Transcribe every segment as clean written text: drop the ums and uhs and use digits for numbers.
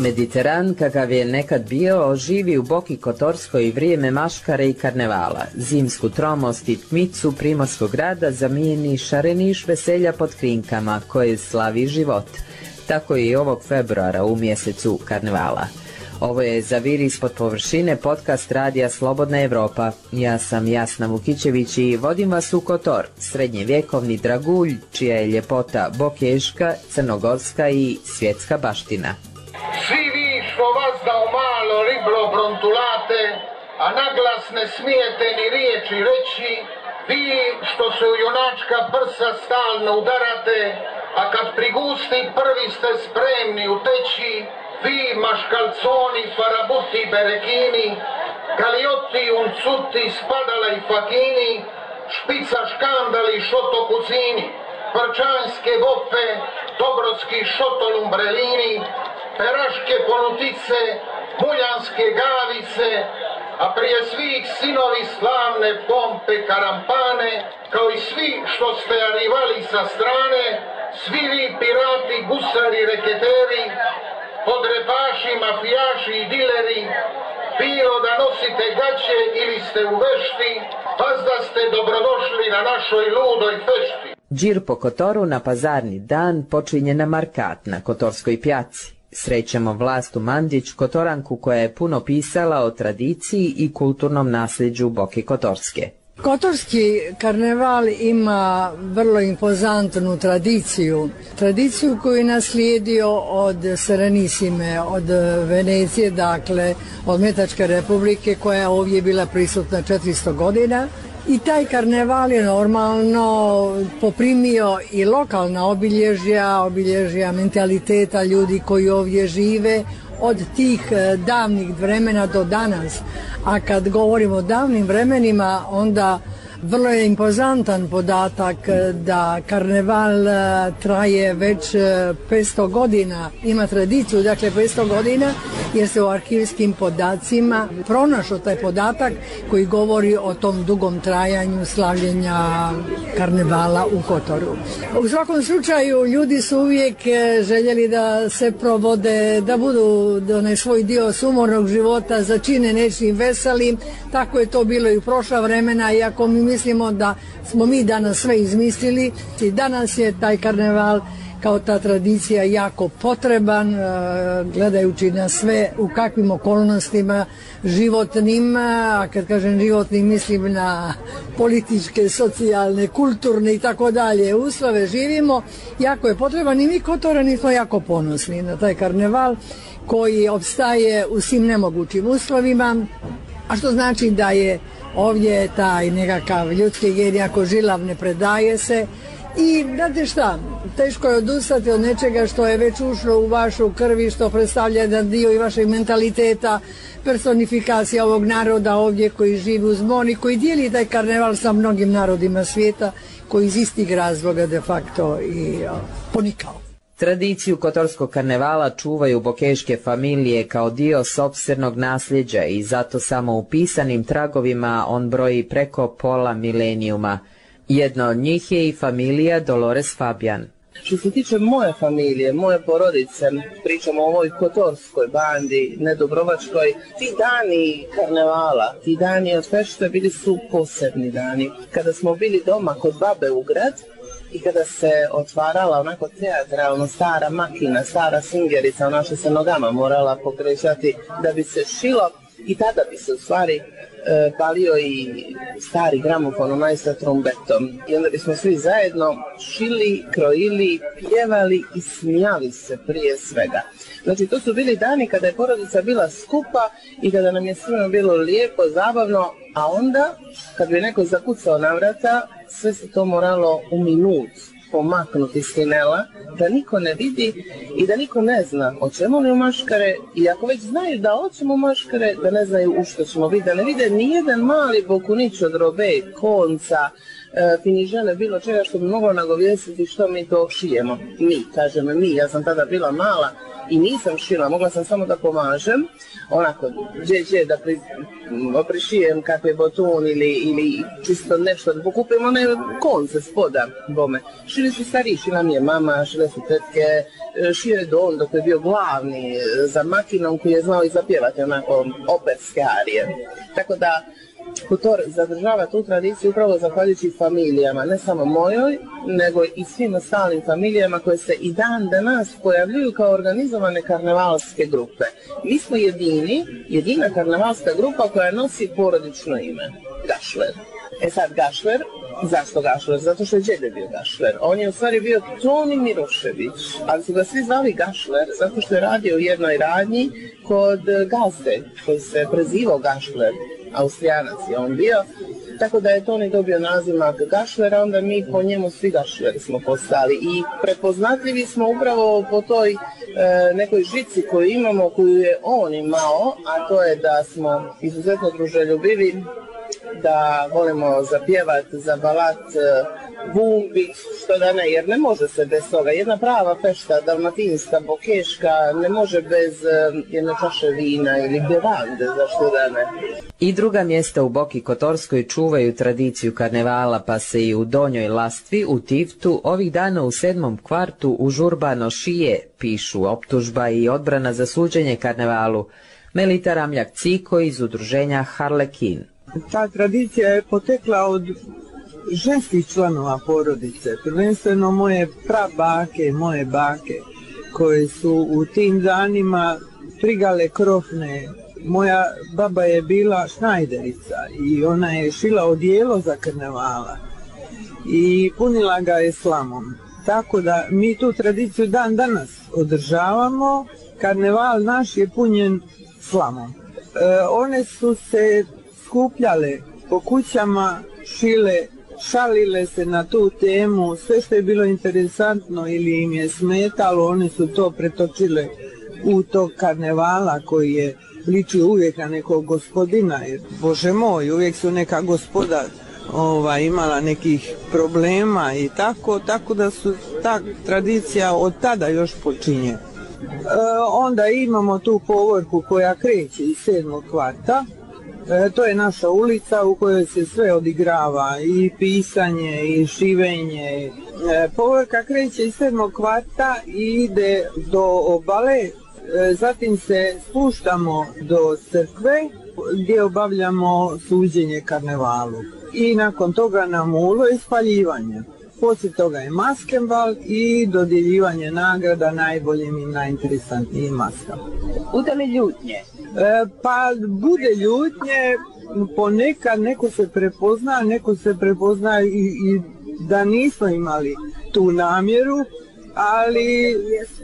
Mediteran, kakav je nekad bio, živi u Boki Kotorskoj vrijeme maškare i karnevala. Zimsku tromost i tmicu primorskog grada zamijeni šareniš veselja pod krinkama, koje slavi život. Tako je i ovog februara u mjesecu karnevala. Ovo je Zavir ispod površine, podcast radija Slobodna Evropa. Ja sam Jasna Vukićević i vodim vas u Kotor, srednjevjekovni dragulj, čija je ljepota bokeška, crnogorska i svjetska baština. Svi vi što vas da o malo riblo brontulate, a naglas ne smijete ni riječi reći, vi što se u junačka prsa stalno udarate, a kad prigusti prvi ste spremni uteći, vi maškalconi, farabuti, berekini, kalioti, uncuti, spadala i fakini, špica škandali, šoto kuzini, prčanske vofe, dobrodski šotolumbrelini, peraške ponutice, muljanske gavice, a prije svih sinovi slavne pompe karampane, kao i svi što ste arivali sa strane, svi vi pirati, gusari, reketeri, podrepaši, mafijaši i dileri, bilo da nosite gaće ili ste u vešti, pas da ste dobrodošli na našoj ludoj fešti. Džir po Kotoru na pazarni dan počinje na Markat na Kotorskoj pjaci. Srećemo Vlastu Mandić, Kotoranku koja je puno pisala o tradiciji i kulturnom nasljeđu Boke Kotorske. Kotorski karneval ima vrlo impozantnu tradiciju koju je naslijedio od Serenissime, od Venecije, dakle od Metačke republike koja je ovdje bila prisutna 400 godina. I taj karneval je normalno poprimio i lokalna obilježja mentaliteta ljudi koji ovdje žive od tih davnih vremena do danas. A kad govorimo o davnim vremenima, onda vrlo je impozantan podatak da karneval traje već 500 godina, ima tradiciju, dakle 500 godina, jer se u arhivskim podacima pronašao taj podatak koji govori o tom dugom trajanju slavljenja karnevala u Kotoru. U svakom slučaju ljudi su uvijek željeli da se provode, da budu onaj svoj dio sumornog života začine nečim veselim, tako je to bilo i u prošla vremena, iako mi mislimo da smo mi danas sve izmislili i danas je taj karneval kao ta tradicija jako potreban, gledajući na sve u kakvim okolnostima životnim, a kad kažem životnim mislim na političke, socijalne, kulturne i tako dalje uslove živimo, jako je potreban i mi Kotorani smo jako ponosni na taj karneval koji opstaje u svim nemogućim uslovima, a što znači da je ovdje taj nekakav ljudski gen jako žilav, ne predaje se. I znate šta, teško je odustati od nečega što je već ušlo u vašu krvi, što predstavlja jedan dio i vašeg mentaliteta, personifikacija ovog naroda ovdje koji živi uz more, koji dijeli taj karneval sa mnogim narodima svijeta, koji iz istih razloga de facto i ponikao. Tradiciju kotorskog karnevala čuvaju bokeške familije kao dio sopstvenog nasljeđa i zato samo u pisanim tragovima on broji preko pola milenijuma. Jedna od njih je i familija Dolores Fabian. Što se tiče moje familije, moje porodice, pričamo o ovoj kotorskoj bandi, ne Dubrovačkoj, ti dani karnevala, ti dani od fešte bili su posebni dani. Kada smo bili doma kod babe u grad i kada se otvarala onako teatralno stara makina, stara singerica, ona što se nogama morala pokrećati da bi se šilo i tada bi se u stvari palio i stari gramofon onaj sa trombetom i onda bismo svi zajedno šili, krojili, pjevali i smijali se prije svega. Znači to su bili dani kada je porodica bila skupa i kada nam je svima bilo lijepo, zabavno, a onda kad bi neko zakucao na vrata, sve se to moralo u minut pomaknuti s tinela, da niko ne vidi i da niko ne zna o čemu li u maškare, i ako već znaju da hoćemo maškare, da ne znaju u što ćemo vidjeti, da ne vide nijedan mali bokunić od robe, konca, finižele, bilo čega što bi moglo nagovijestiti što mi to šijemo. Mi, kažem mi, ja sam tada bila mala i nisam šila, mogla sam samo da pomažem, onako, da prišijem kakve botun ili čisto nešto, da pokupim one konce spoda bome. Šili su stariji, šila mi je mama, šile su tetke, šio je Don dok je bio glavni za makinom koji je znao i zapjevati onako operske arije. Tako da Kotor zadržava tu tradiciju upravo zahvaljujući familijama, ne samo mojoj, nego i svim ostalim familijama koje se i dan danas pojavljuju kao organizovane karnevalske grupe. Mi smo jedina karnevalska grupa koja nosi porodično ime, Gašler. E sad Gašler, zašto Gašler? Zato što je djede bio Gašler. On je u stvari bio Toni Mirošević, ali su ga svi zvali Gašler zato što je radio u jednoj radnji kod gazde koji se prezivao Gašler. Austrijanac je on bio, tako da je Toni dobio nazimak Gašlera, onda mi po njemu svi Gašleri smo postali i prepoznatljivi smo upravo po toj nekoj žici koju imamo, koju je on imao, a to je da smo izuzetno druželjubivi, da volimo zapjevati, zabalat, bumbit, što da ne, jer ne može se bez toga. Jedna prava fešta, dalmatinska, bokeška, ne može bez jedne čaše vina ili bevande, zašto da ne. I druga mjesta u Boki Kotorskoj čuvaju tradiciju karnevala, pa se i u Donjoj Lastvi, u Tivtu, ovih dana u 7. kvartu užurbano šije, pišu optužba i odbrana za suđenje karnevalu. Melita Ramljak-Ciko iz udruženja Harlekin. Ta tradicija je potekla od ženskih članova porodice, prvenstveno moje prabake, moje bake, koje su u tim danima prigale krofne. Moja baba je bila šnajderica i ona je šila odijelo za karnevala i punila ga je slamom. Tako da mi tu tradiciju dan danas održavamo, karneval naš je punjen slamom. One su se skupljale po kućama, šile, šalile se na tu temu, sve što je bilo interesantno ili im je smetalo, one su to pretočile u tog karnevala koji je ličio uvijek na nekog gospodina, jer Bože moj, uvijek su neka gospoda imala nekih problema i tako da su ta tradicija od tada još počinje. Onda imamo tu povorku koja kreće iz 7. kvarta. To je naša ulica u kojoj se sve odigrava, i pisanje, i šivenje. Povorka kreće iz 7. kvarta i ide do obale, zatim se spuštamo do crkve gdje obavljamo suđenje karnevalu. I nakon toga nam ulo je spaljivanje. Poslije toga je maskenbal i dodjeljivanje nagrada najboljim i najinteresantnijim maskama. Bude li ljutnje? Pa bude ljutnje, ponekad neko se prepozna i da nismo imali tu namjeru, ali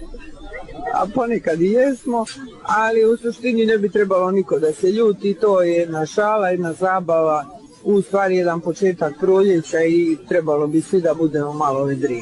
a ponekad i jesmo, ali u suštini ne bi trebalo niko da se ljuti, to je jedna šala, jedna zabava, u stvari jedan početak proljeća i trebalo bi svi da budemo malo vedri.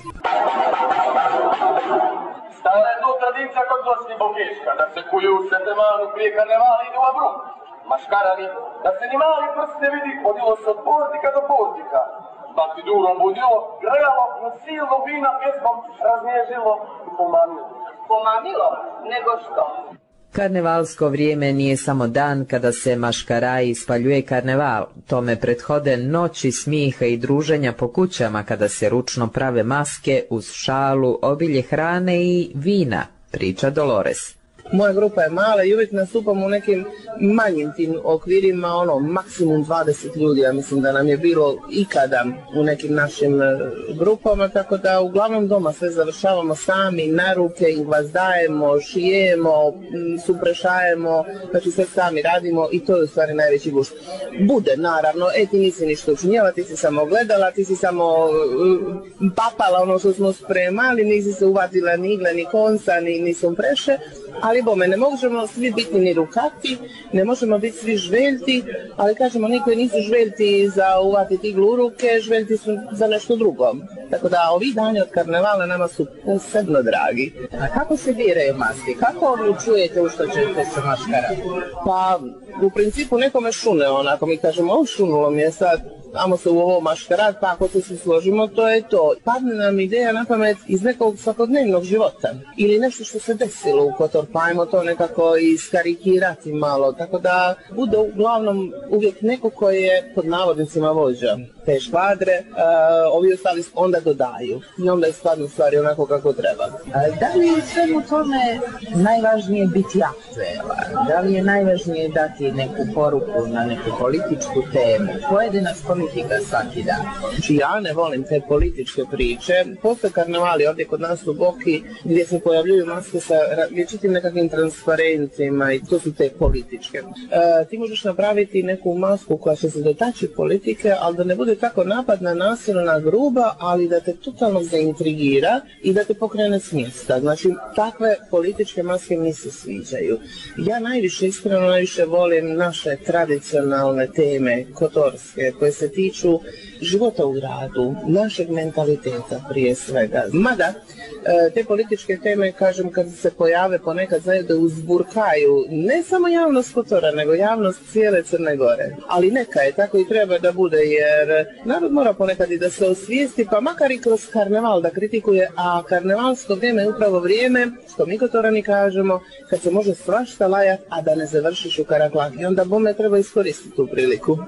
Stara je to tradicija kod Bosni Bokeška, da se kuju u Setemanu prije karnevala idu u Abruk. Maškarani, da se ni mali prst ne vidi, hodilo se od portika do portika. Bati durom budilo, grejalo, no silno vina pjesmom raznježilo i pomamilo. Pomamilo? Nego što? Karnevalsko vrijeme nije samo dan kada se maškaraji spaljuje karneval, tome prethode noći smijeha i druženja po kućama kada se ručno prave maske uz šalu, obilje hrane i vina, priča Dolores. Moja grupa je mala i uvijek nastupamo u nekim manjim tim okvirima, maksimum 20 ljudi, ja mislim da nam je bilo ikada u nekim našim grupama, tako da uglavnom doma sve završavamo sami, na ruke ih gvazdajemo, šijemo, suprešajemo, znači sve sami radimo i to je u stvari najveći gušt. Bude, naravno, ti nisi ništa učinjela, ti si samo gledala, ti si samo papala ono što smo spremali, nisi se uvatila ni igle, ni konca, ni sumpreše, ali bome, ne možemo svi biti ni rukati, ne možemo biti svi žveljti, ali kažemo, oni koji nisu žveljti za uvatiti iglu u ruke, žveljti su za nešto drugo. Tako da ovi dani od karnevala nama su posebno dragi. A kako se biraju maske? Kako odlučujete u što ćete se maškarati? Pa, u principu nekome šune, onako mi kažemo, šunulo mi je sad, amo se u ovo maškarad, pa ako se složimo, to je to. Padne nam ideja na pamet iz nekog svakodnevnog života ili nešto što se desilo u Kotor, pa ajmo to nekako iskarikirati malo, tako da bude uglavnom uvijek neko koji je pod navodnicima vođa te škvadre, ovi ostali onda dodaju i onda je stvarno stvari onako kako treba. Da li je svemu tome najvažnije biti aktuelan? Da li je najvažnije dati neku poruku na neku političku temu? Pojede nas politika svaki dan. Znači ja ne volim te političke priče. Postoje karnevali ovdje kod nas u Boki gdje se pojavljuju maske sa vječitim nekakvim transparentima i to su te političke. Ti možeš napraviti neku masku koja će se dotaći politike, ali da ne bude tako napadna, nasilna, gruba, ali da te totalno zaintrigira i da te pokrene s mjesta. Znači, takve političke maske mi se sviđaju. Ja iskreno najviše volim naše tradicionalne teme, kotorske, koje se tiču života u gradu, našeg mentaliteta prije svega. Mada, te političke teme, kažem, kad se pojave ponekad znaju da uzburkaju ne samo javnost Kotora, nego javnost cijele Crne Gore. Ali neka je, tako i treba da bude, jer narod mora ponekad i da se osvijesti, pa makar i kroz karneval da kritikuje, a karnevalsko vrijeme je upravo vrijeme, što mi Kotorani kažemo, kad se može svašta lajat, a da ne završiš u karaklak. I onda bome treba iskoristiti tu priliku.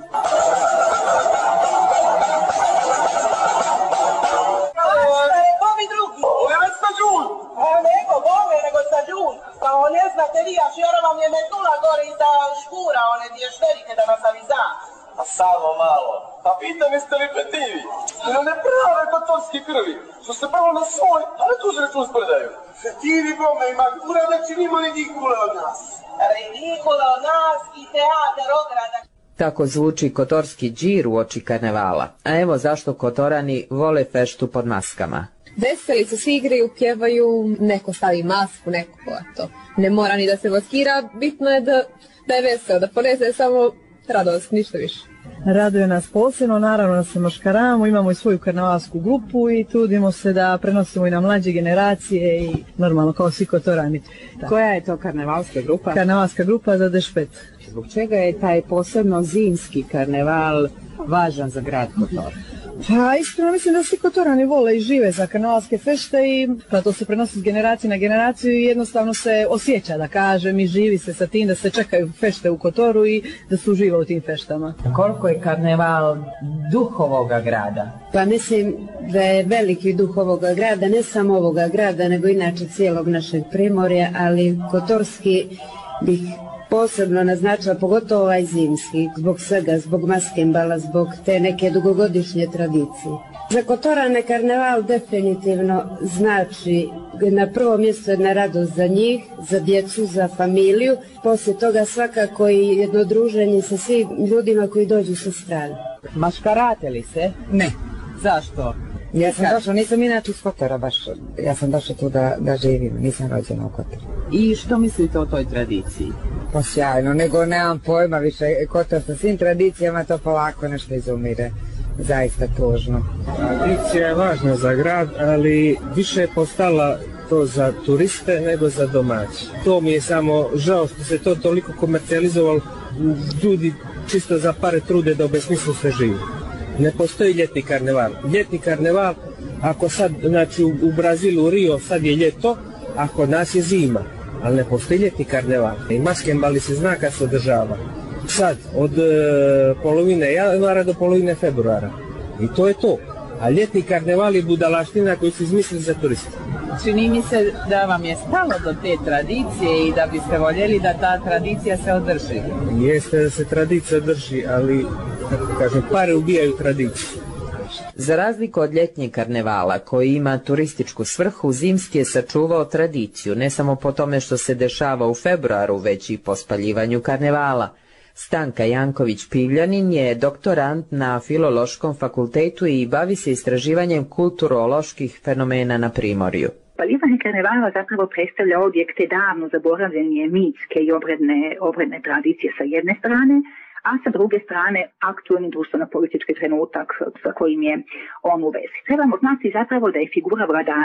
Kao ne znate vi, a Šjora vam je metnula gore iza škura, one dvije šterike da nas aviza. A samo malo. A pitam jeste li petivi? Ili ne prave kotorski krvi, što se prvo na svoj, a ne tuži račun spredaju. Petivi bome, ima kura da će nima ridikule od nas. Ridikule od nas i teatar ograda. Tako zvuči kotorski džir u oči karnevala. A evo zašto Kotorani vole feštu pod maskama. Veseli se, svi igraju, pjevaju, neko stavi masku, neko to. Ne mora ni da se maskira, bitno je da je vesel, da ponese samo radost, ništa više. Raduje nas posebno, naravno da se maškaramo, imamo i svoju karnevalsku grupu i trudimo se da prenosimo i na mlađe generacije i normalno kao svi Kotorani. Koja je to karnevalska grupa? Karnevalska grupa za Dešpet. Zbog čega je taj posebno zimski karneval važan za grad Kotor? Pa iskreno mislim da svi Kotorani vole i žive za karnevalske fešte i pa to se prenosi s generacije na generaciju i jednostavno se osjeća, da kažem, i živi se sa tim da se čekaju fešte u Kotoru i da se uživa u tim feštama. Koliko je karneval duh ovoga grada? Pa mislim da je veliki duh ovoga grada, ne samo ovoga grada, nego inače cijelog našeg Primorja, ali kotorski bih posebno naznačila, pogotovo ovaj zimski, zbog svega, zbog maskembala, zbog te neke dugogodišnje tradicije. Za Kotorane karneval definitivno znači na prvo mjesto jedna radost za njih, za djecu, za familiju, poslije toga svakako i jedno druženje sa svim ljudima koji dođu sa strane. Maškarate li se? Ne. Zašto? Ja sam došla, nisam inače iz Kotora baš, ja sam došla tu da živim, nisam rođena u Kotoru. I što mislite o toj tradiciji? Pa sjajno, nego nemam pojma više, Kotor sa svim tradicijama to polako nešto izumire, zaista tužno. Tradicija je važna za grad, ali više je postala to za turiste nego za domaće. To mi je samo žao što se to toliko komercijalizovalo, ljudi čisto za pare trude da obesmislu se živi. Ne postoji ljetni karneval. Ljetni karneval, ako sad, znači u Brazilu, u Rio, sad je ljeto, a kod nas je zima. Ali ne postoji ljetni karneval. I maskembali se zna kad se održava. Sad, od polovine januara do polovine februara. I to je to. A ljetni karneval je budalaština koju su izmislili za turiste. Čini mi se da vam je stalo do te tradicije i da biste voljeli da ta tradicija se održi. Jeste da se tradicija drži, ali, kažem, pare ubijaju tradiciju. Za razliku od ljetnjeg karnevala, koji ima turističku svrhu, zimski je sačuvao tradiciju, ne samo po tome što se dešava u februaru, već i po spaljivanju karnevala. Stanka Janković-Pivljanin je doktorant na Filološkom fakultetu i bavi se istraživanjem kulturoloških fenomena na Primorju. Spaljivanje karnevala zapravo predstavlja objekte davno zaboravljene mitske i obredne tradicije sa jedne strane, a sa druge strane aktualni društveno-politički trenutak sa kojim je on u vezi. Trebamo znati zapravo da je figura vladara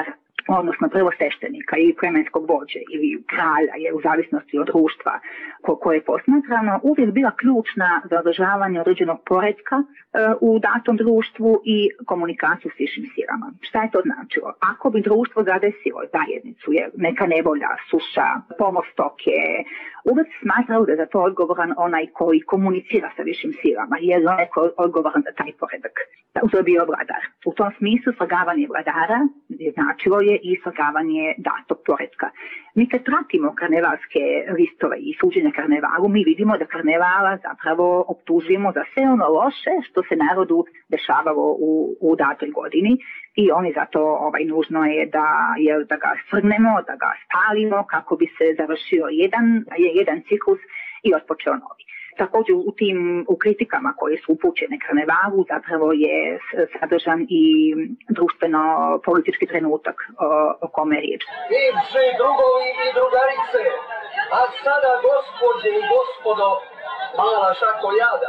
odnosno prvo sveštenika ili plemenskog vođe ili kralja, je u zavisnosti od društva koje je posmatrano, uvijek bila ključna za održavanje određenog poretka u datom društvu i komunikaciju s višim silama. Šta je to značilo? Ako bi društvo zadesilo zajednicu, neka nevolja, suša, pomor stoke, uvijek smatrao da je za to odgovoran onaj koji komunicira sa višim silama, jer on je odgovoran za taj poredak. To je bio vladar. U tom smislu svrgavanje vladara značilo je i svrgavanje datog poretka. Mi kad pratimo karnevalske listove i suđenja karnevalu, mi vidimo da karnevala zapravo optužujemo za sve ono loše što se narodu dešavalo u datoj godini i oni zato nužno je da ga svrgnemo, da ga spalimo kako bi se završio jedan ciklus i otpočeo novi. Također u kritikama koje su upućene karnevalu zapravo je sadržan i društveno-politički trenutak o kome je riječ. Bivši drugovi i drugarice, a sada gospođe i gospodo, mala šako jada,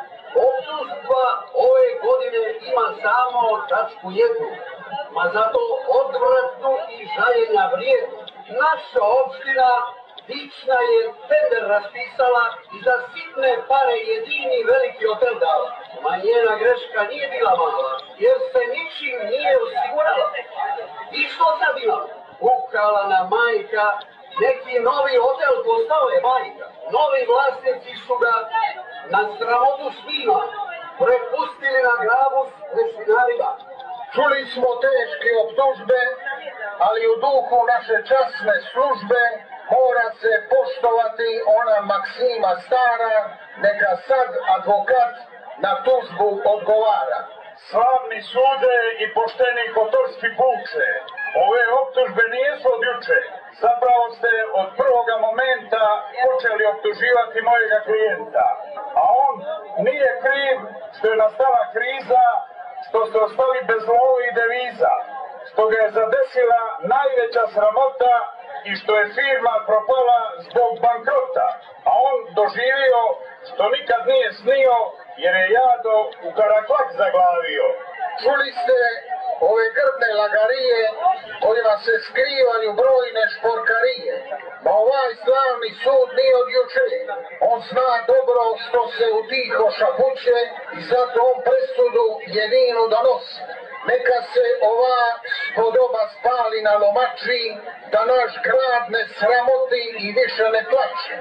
optužba ove godine ima samo tačku jednu, ma zato odvratnu i žaljenja vrijednu. Naša opština Dična je tender raspisala i za sitne pare jedini veliki hotel dala. Ma njena greška nije bila mala, jer se ničim nije osigurala. I što sad bila? Ukrala na majka, neki novi hotel postao je majka. Novi vlasnici su ga na sramotu svima prepustili na glavu s lešinarima. Čuli smo teške optužbe, ali u duhu naše časne službe mora se poštovati ona maksima stara, neka sad advokat na tužbu odgovara. Slavni sude i pošteni kotorski puče, ove optužbe nisu od juče. Zapravo ste od prvoga momenta počeli optuživati mojega klijenta. A on nije kriv što je nastala kriza, što ste ostali bez love i deviza, što ga je zadesila najveća sramota i što je firma propala zbog bankrota, a on doživio što nikad nije snio jer je jado u karaklak zaglavio. Čuli ste ove grdne lagarije kojima se skrivaju brojne šporkarije. Ma ovaj slavni sud nije od juče. On zna dobro što se u tiho šapuće i zato on presudu jedinu donosi. Neka se ova spodoba spali na lomači, da naš grad ne sramoti i više ne plače.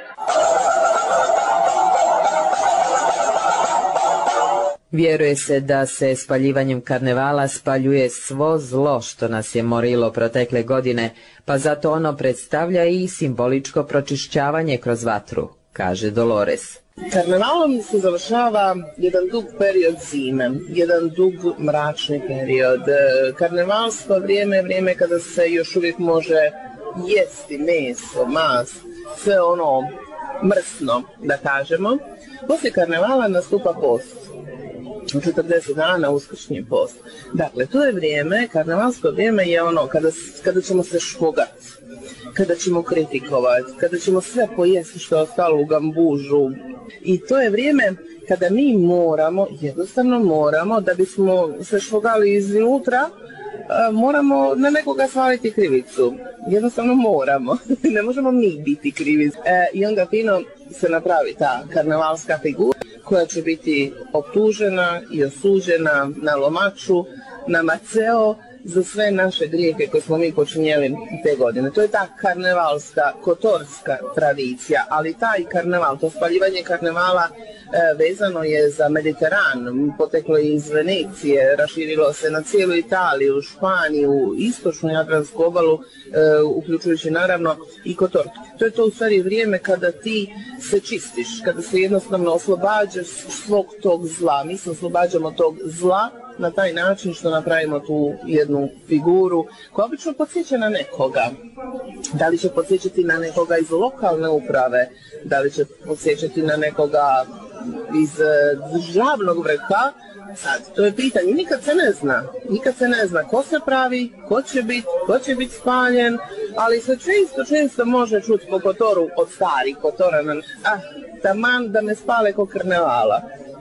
Vjeruje se da se spaljivanjem karnevala spaljuje svo zlo što nas je morilo protekle godine, pa zato ono predstavlja i simboličko pročišćavanje kroz vatru, kaže Dolores. Karnevalom se završava jedan dug period zime, jedan dug mračni period. Karnevalsko vrijeme je vrijeme kada se još uvijek može jesti meso, mas, sve ono mrsno, da kažemo. Poslije karnevala nastupa post. 40 dana uskršnji post. Dakle, to je vrijeme, karnevalsko vrijeme je ono kada ćemo se špogati, kada ćemo kritikovati, kada ćemo sve pojesti što je ostalo u gambužu. I to je vrijeme kada mi jednostavno moramo, da bismo se špogali iznutra, moramo na nekoga svaliti krivicu. Jednostavno moramo. Ne možemo mi biti krivi. I onda fino se napravi ta karnevalska figura koja će biti optužena i osuđena na lomaču, na maceo, za sve naše grijehe koje smo mi počinjeli te godine. To je ta karnevalska, kotorska tradicija, ali taj karneval, to spaljivanje karnevala vezano je za Mediteran, poteklo je iz Venecije, raširilo se na cijelu Italiju, Španiju, istočnu Jadransku obalu, uključujući naravno i Kotor. To je to u stvari vrijeme kada ti se čistiš, kada se jednostavno oslobađaš svog tog zla. Mi se oslobađamo tog zla na taj način što napravimo tu jednu figuru koja obično podsjeća na nekoga. Da li će podsjećati na nekoga iz lokalne uprave, da li će podsjećati na nekoga iz državnog vrha. Sad, to je pitanje, nikad se ne zna ko se pravi, ko će biti spaljen, ali se često može čuti po Kotoru od starih Kotorana, taman da me spale ko karnevala.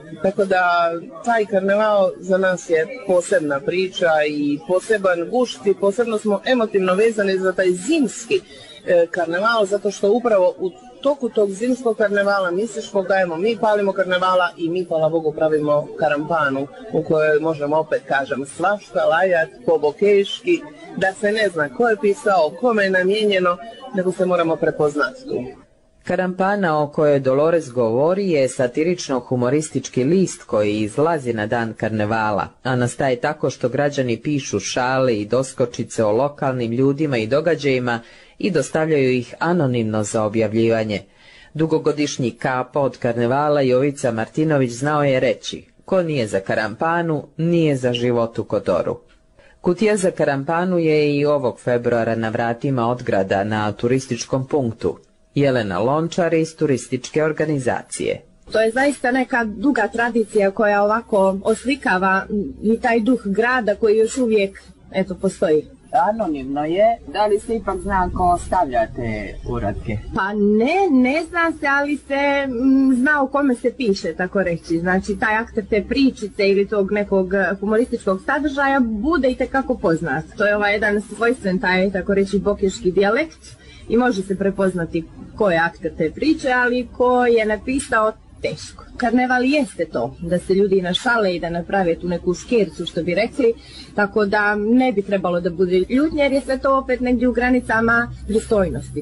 Tako da taj karneval za nas je posebna priča i poseban gušt i posebno smo emotivno vezani za taj zimski karneval, zato što upravo u toku tog zimskog karnevala mi se špogajemo, mi palimo karnevala i mi, hvala Bogu, pravimo karampanu u kojoj možemo, opet kažem, svašta lajat po bokeški, da se ne zna ko je pisao, kome je namijenjeno, nego se moramo prepoznati tu. Karampana o kojoj Dolores govori je satirično-humoristički list koji izlazi na dan karnevala, a nastaje tako što građani pišu šale i doskočice o lokalnim ljudima i događajima i dostavljaju ih anonimno za objavljivanje. Dugogodišnji kapo od karnevala Jovica Martinović znao je reći: ko nije za karampanu, nije za život u Kotoru. Kutija za karampanu je i ovog februara na vratima Odgrada na turističkom punktu. Jelena Lončar iz turističke organizacije. To je zaista neka duga tradicija koja ovako oslikava i taj duh grada koji još uvijek postoji. Anonimno je. Da li se ipak zna ko stavlja te uratke? Pa ne zna se, ali se zna o kome se piše, tako reći. Znači, taj akter te pričice ili tog nekog humorističkog sadržaja bude itekako poznat. To je jedan svojstven taj, tako reći, bokeški dijalekt i može se prepoznati ko je akter te priče, ali ko je napisao, teško. Karneval jeste to, da se ljudi našale i da naprave tu neku škercu, što bi rekli, tako da ne bi trebalo da bude ljutnje, jer je sve to opet negdje u granicama pristojnosti.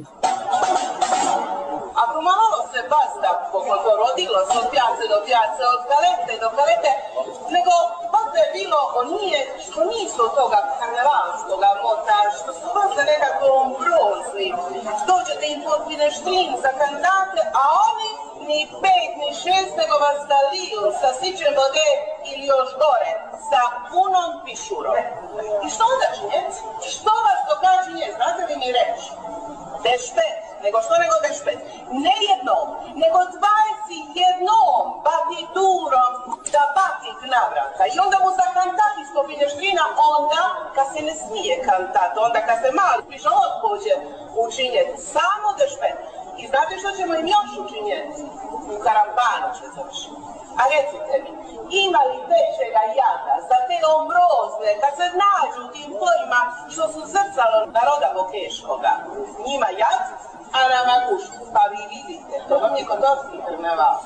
Ako malo se basta to rodilo se od pijace do pijace, od kalete do kalete, nego basta je bilo što nisu od toga karnevalskoga mota, što su basta nekako ombrozni. Dođete im potpine štrin za kantate, a oni ni 5 ni 6 nego vas daliju sa sićem vode ili još gore, sa punom pišurom. I što onda činjeti? Što vas to kaže nje? Znate li mi reći? Dešpet, nego što nego dešpet? Ne jednom, nego 21 batiturom da batit navrata. I onda mu za kantati stopine štrina, onda kad se ne smije kantat, onda kad se mali piše odpođe učinjeti, samo dešpet. I znate što ćemo im još učinjeti? U karampanu će završiti. A recite mi, ima li većega jada za te ombrozne, kad se nađu u tim pojima što su zrcalo naroda bokeškoga? Njima jad, a nama gušt. Pa vi vidite, to vam je kotorski karneval.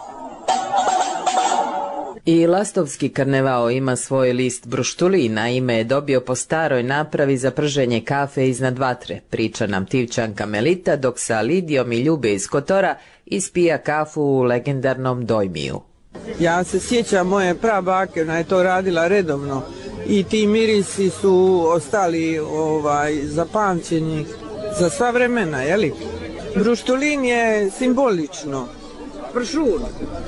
I Lastovski karneval ima svoj list bruštulina, ime je dobio po staroj napravi za prženje kafe iznad vatre, priča nam Tivčanka Melita, dok sa Lidijom i Ljube iz Kotora ispija kafu u legendarnom Dojmiju. Ja se sjećam moje prabake, ona je to radila redovno i ti mirisi su ostali zapamćeni za sva vremena, jeli? Bruštulin je simbolično. Pršun.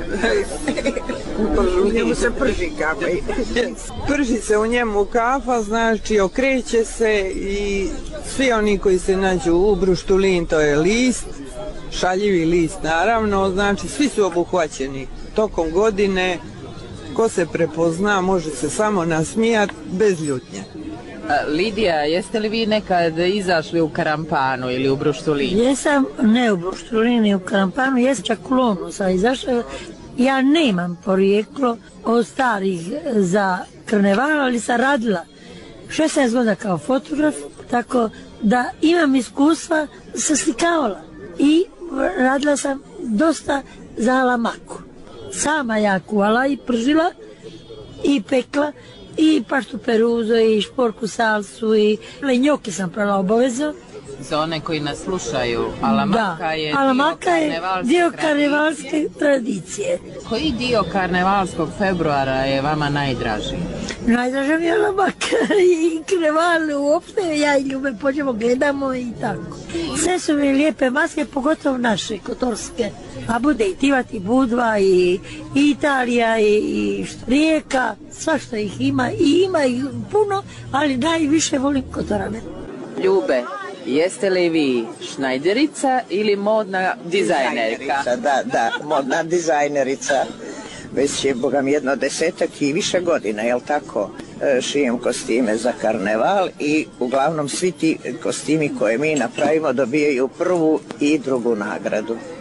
U njemu se prži kafa. Prži se u njemu kafa, znači okreće se i svi oni koji se nađu u bruštulin, to je list, šaljivi list naravno, znači svi su obuhvaćeni tokom godine. Ko se prepozna može se samo nasmijati bez ljutnje. Lidija, jeste li vi nekad izašli u karampanu ili u bruštulin? Jesam, ne u bruštulin i u karampanu, jesam čak u Lonu sam izašla. Ja nemam porijeklo od starih za karneval, ali sam radila 16 godina kao fotograf, tako da imam iskustva, sam slikavala i radila sam dosta za alamaku. Sama ja kuvala i pržila i pekla i paštu peruzo i šporku salsu i njoke sam prala obavezno. Za one koji nas slušaju, alamaka je dio karnevalske tradicije. Koji dio karnevalskog februara je vama najdraži? Najdraža mi je alamaka i karneval uopšte, ja i Ljube pođemo, gledamo i tako. Sve su mi lijepe maske, pogotovo naše, kotorske. A bude i Tivat, i Budva, i Italija, i Rijeka, svašta ih ima i ima ih puno, ali najviše volim Kotorane. Ljube, jeste li vi šnajderica ili modna dizajnerka? Da, modna dizajnerica. Već je, boga mi, 10 i više godina, jel tako? Šijem kostime za karneval i uglavnom svi ti kostimi koje mi napravimo dobijaju prvu i drugu nagradu.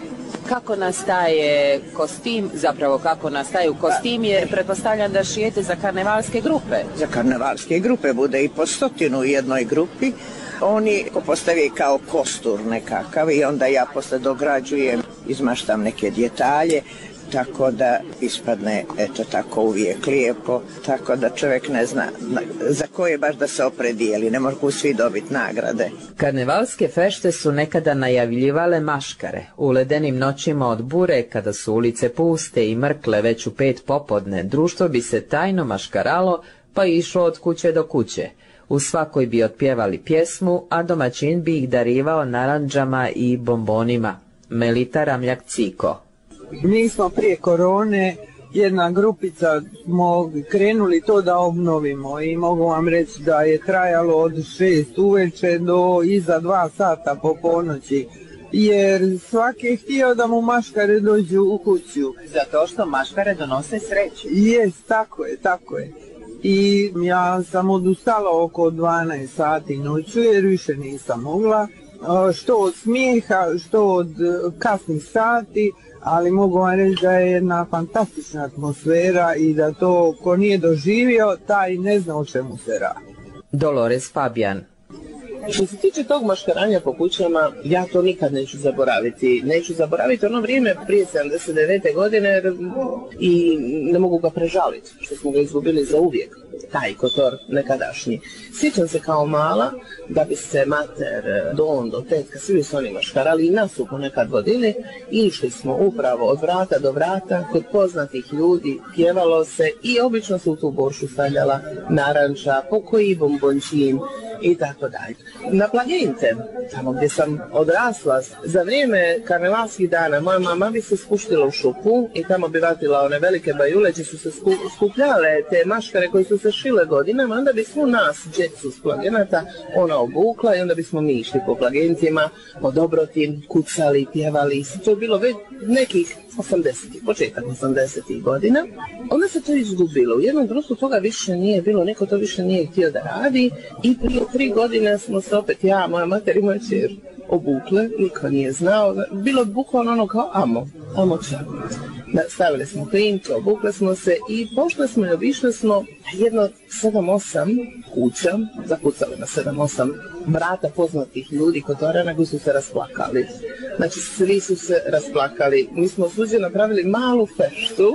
kako nastaje kostim, zapravo kako nastaju kostimi, jer pretpostavljam da šijete za karnevalske grupe. Za karnevalske grupe bude i po 100 u jednoj grupi. Oni postavi kao kostur nekakav i onda ja posle dograđujem, izmaštam neke detalje, tako da ispadne eto tako uvijek lijepo, tako da čovjek ne zna za koje baš da se opredijeli, ne mogu svi dobiti nagrade. Karnevalske fešte su nekada najavljivale maškare. U ledenim noćima od bure, kada su ulice puste i mrkle već u 5 popodne, društvo bi se tajno maškaralo pa išlo od kuće do kuće. U svakoj bi otpjevali pjesmu, a domaćin bi ih darivao narandžama i bombonima. Melita Ramljak-Ciko. Mi smo prije korone, jedna grupica, smo krenuli to da obnovimo i mogu vam reći da je trajalo od 6 uveče do iza 2 sata po ponoći, jer svaki je htio da mu maškare dođu u kuću. Zato što maškare donose sreću. Jest, tako je. I ja sam odustala oko 12 sati noću jer više nisam mogla, što od smijeha, što od kasnih sati, ali mogu vam reći da je jedna fantastična atmosfera i da to ko nije doživio, taj ne zna o čemu se radi. Dolores Fabijan. Što se tiče tog maškaranja po kućama, ja to nikad neću zaboraviti. Neću zaboraviti ono vrijeme prije 79. godine i ne mogu ga prežaliti, što smo ga izgubili za uvijek, taj kotor nekadašnji. Sjećam se kao mala da bi se mater, do tetka, svi su oni maškarali i nas su ponekad vodili i išli smo upravo od vrata do vrata kod poznatih ljudi, pjevalo se i obično se u tu boršu stavljala naranča, pokoji bombončin i tako dalje. Na Plagente, tamo gdje sam odrasla, za vrijeme karnevalskih dana moja mama bi se spuštila u šupu i tamo bi vatila one velike bajule gdje su se skupljale te maškare koje su se šile godinama, onda bi svu nas, djecu s Plagenata, ona obukla i onda bismo mi išli po Plagentima, po Dobrotin, kucali, pjevali. To je bilo već nekih 80-ih, početak 80-ih godina. Onda se to izgubilo. U jednom društvu toga više nije bilo, neko to više nije htio da radi i prije 3 godine smo se opet ja, moja mater i moja čer obukle, niko nije znao, bilo bukvalno ono kao amo čak. Stavili smo klinke, obukle smo se i pošle smo i obišle smo jedno 7-8 kuća, zakucali na 7-8 vrata poznatih ljudi kotorana koji su se rasplakali. Znači svi su se rasplakali. Mi smo suđe napravili malu feštu,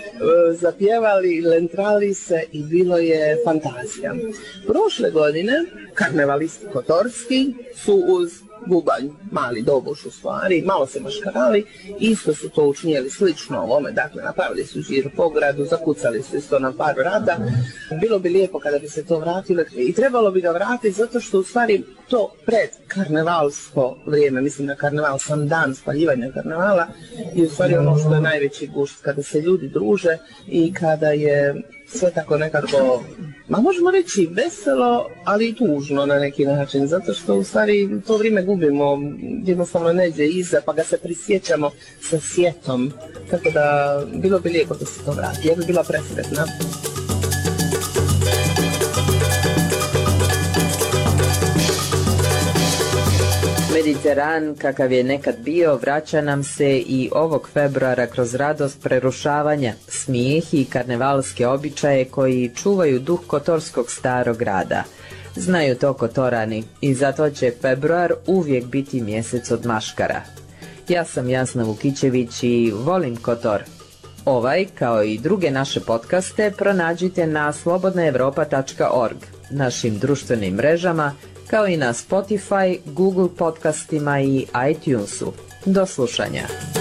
zapjevali, lentrali se i bilo je fantazija. Prošle godine karnevalisti kotorski su uz bubanj, mali doboš u stvari, malo se maškarali, isto su to učinjeli slično ovome, dakle napravili su žir po gradu, zakucali su isto na par vrata. Bilo bi lijepo kada bi se to vratilo i trebalo bi ga vratiti zato što u stvari to pred karnevalsko vrijeme, mislim na karneval, sam dan spaljivanja karnevala i u stvari ono što je najveći gušt, kada se ljudi druže i kada je sve tako nekako, možemo reći veselo, ali i tužno na neki način, zato što u stvari to vrijeme gubimo, jednostavno neđe iza, pa ga se prisjećamo sa sjetom, tako da bilo bi lijepo da se to vrati, ja bi bila presretna. Mediteran, kakav je nekad bio, vraća nam se i ovog februara kroz radost prerušavanja, smijeh i karnevalske običaje koji čuvaju duh kotorskog starog grada. Znaju to kotorani i zato će februar uvijek biti mjesec od maškara. Ja sam Jasna Vukićević i volim Kotor. Ovaj, kao i druge naše podcaste, pronađite na slobodnaevropa.org, našim društvenim mrežama, kao i na Spotify, Google podcastima i iTunesu. Do slušanja.